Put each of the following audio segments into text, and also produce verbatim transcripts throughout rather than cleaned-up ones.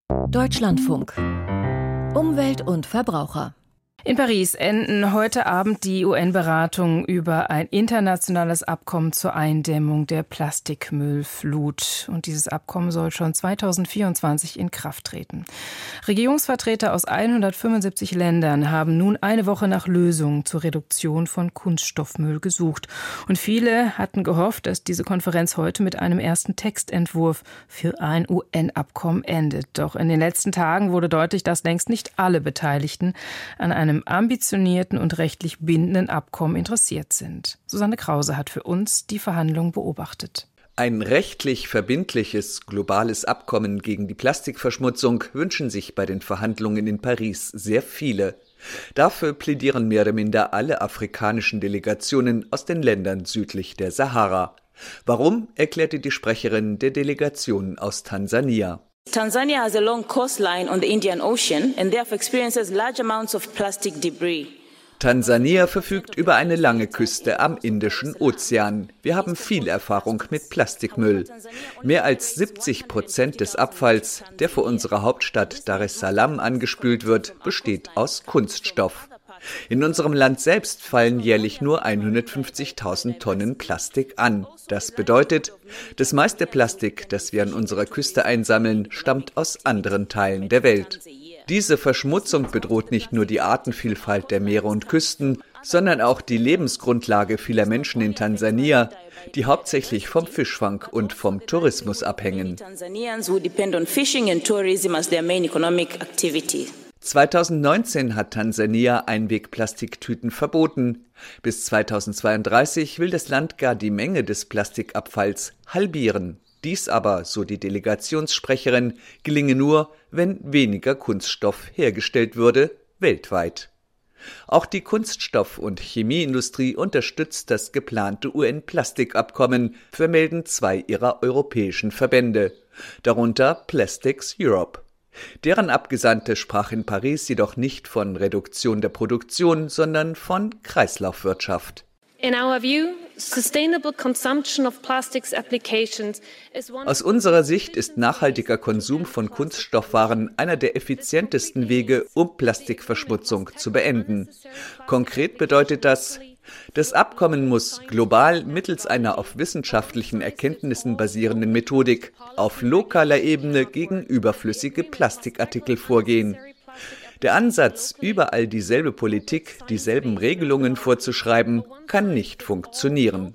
Deutschlandfunk. Umwelt und Verbraucher. In Paris enden heute Abend die U N-Beratungen über ein internationales Abkommen zur Eindämmung der Plastikmüllflut. Und dieses Abkommen soll schon zweitausendvierundzwanzig in Kraft treten. Regierungsvertreter aus hundertfünfundsiebzig Ländern haben nun eine Woche nach Lösungen zur Reduktion von Kunststoffmüll gesucht. Und viele hatten gehofft, dass diese Konferenz heute mit einem ersten Textentwurf für ein U N-Abkommen endet. Doch in den letzten Tagen wurde deutlich, dass längst nicht alle Beteiligten an einem einem ambitionierten und rechtlich bindenden Abkommen interessiert sind. Susanne Krause hat für uns die Verhandlungen beobachtet. Ein rechtlich verbindliches globales Abkommen gegen die Plastikverschmutzung wünschen sich bei den Verhandlungen in Paris sehr viele. Dafür plädieren mehr oder minder alle afrikanischen Delegationen aus den Ländern südlich der Sahara. Warum, erklärte die Sprecherin der Delegation aus Tansania. Tanzania has a long coastline on the Indian Ocean and therefore experiences large amounts of plastic debris. Tansania verfügt über eine lange Küste am Indischen Ozean. Wir haben viel Erfahrung mit Plastikmüll. Mehr als siebzig Prozent des Abfalls, der vor unserer Hauptstadt Dar es Salaam angespült wird, besteht aus Kunststoff. In unserem Land selbst fallen jährlich nur hundertfünfzigtausend Tonnen Plastik an. Das bedeutet, das meiste Plastik, das wir an unserer Küste einsammeln, stammt aus anderen Teilen der Welt. Diese Verschmutzung bedroht nicht nur die Artenvielfalt der Meere und Küsten, sondern auch die Lebensgrundlage vieler Menschen in Tansania, die hauptsächlich vom Fischfang und vom Tourismus abhängen. zweitausendneunzehn hat Tansania Einwegplastiktüten verboten. Bis zweitausendzweiunddreißig will das Land gar die Menge des Plastikabfalls halbieren. Dies aber, so die Delegationssprecherin, gelinge nur, wenn weniger Kunststoff hergestellt würde, weltweit. Auch die Kunststoff- und Chemieindustrie unterstützt das geplante U N-Plastikabkommen, vermelden zwei ihrer europäischen Verbände, darunter Plastics Europe. Deren Abgesandte sprach in Paris jedoch nicht von Reduktion der Produktion, sondern von Kreislaufwirtschaft. In our view, sustainable consumption of plastics applications is one Aus unserer Sicht ist nachhaltiger Konsum von Kunststoffwaren einer der effizientesten Wege, um Plastikverschmutzung zu beenden. Konkret bedeutet das, das Abkommen muss global mittels einer auf wissenschaftlichen Erkenntnissen basierenden Methodik auf lokaler Ebene gegen überflüssige Plastikartikel vorgehen. Der Ansatz, überall dieselbe Politik, dieselben Regelungen vorzuschreiben, kann nicht funktionieren.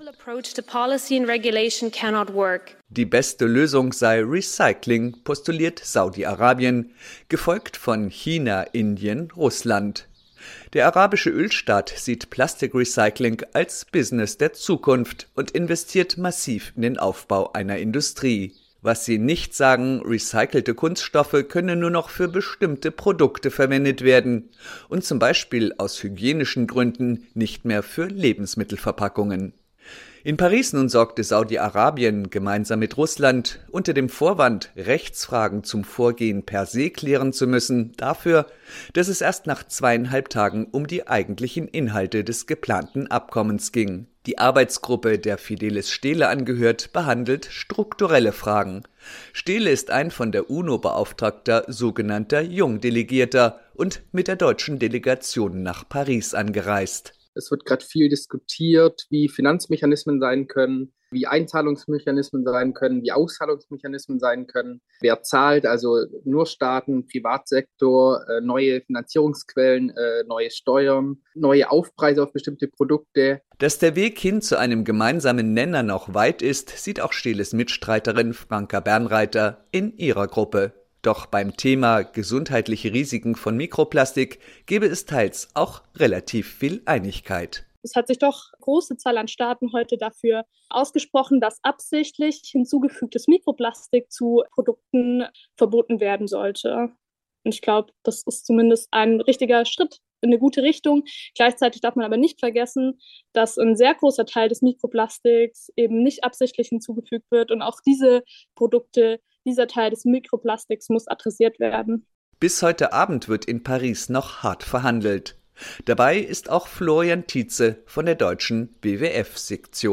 Die beste Lösung sei Recycling, postuliert Saudi-Arabien, gefolgt von China, Indien, Russland. Der arabische Ölstaat sieht Plastikrecycling als Business der Zukunft und investiert massiv in den Aufbau einer Industrie. Was sie nicht sagen, recycelte Kunststoffe können nur noch für bestimmte Produkte verwendet werden und zum Beispiel aus hygienischen Gründen nicht mehr für Lebensmittelverpackungen. In Paris nun sorgte Saudi-Arabien gemeinsam mit Russland unter dem Vorwand, Rechtsfragen zum Vorgehen per se klären zu müssen, dafür, dass es erst nach zweieinhalb Tagen um die eigentlichen Inhalte des geplanten Abkommens ging. Die Arbeitsgruppe, der Fidelis Stehle angehört, behandelt strukturelle Fragen. Stehle ist ein von der UNO beauftragter sogenannter Jungdelegierter und mit der deutschen Delegation nach Paris angereist. Es wird gerade viel diskutiert, wie Finanzmechanismen sein können, wie Einzahlungsmechanismen sein können, wie Auszahlungsmechanismen sein können. Wer zahlt, also nur Staaten, Privatsektor, neue Finanzierungsquellen, neue Steuern, neue Aufpreise auf bestimmte Produkte. Dass der Weg hin zu einem gemeinsamen Nenner noch weit ist, sieht auch Stehles Mitstreiterin Franka Bernreiter in ihrer Gruppe. Doch beim Thema gesundheitliche Risiken von Mikroplastik gäbe es teils auch relativ viel Einigkeit. Es hat sich doch eine große Zahl an Staaten heute dafür ausgesprochen, dass absichtlich hinzugefügtes Mikroplastik zu Produkten verboten werden sollte. Und ich glaube, das ist zumindest ein richtiger Schritt in eine gute Richtung. Gleichzeitig darf man aber nicht vergessen, dass ein sehr großer Teil des Mikroplastiks eben nicht absichtlich hinzugefügt wird. Und auch diese Produkte, dieser Teil des Mikroplastiks muss adressiert werden. Bis heute Abend wird in Paris noch hart verhandelt. Dabei ist auch Florian Tietze von der deutschen W W F-Sektion.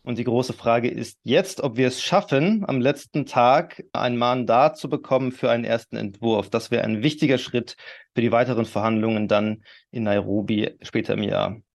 Und die große Frage ist jetzt, ob wir es schaffen, am letzten Tag ein Mandat zu bekommen für einen ersten Entwurf. Das wäre ein wichtiger Schritt für die weiteren Verhandlungen dann in Nairobi später im Jahr.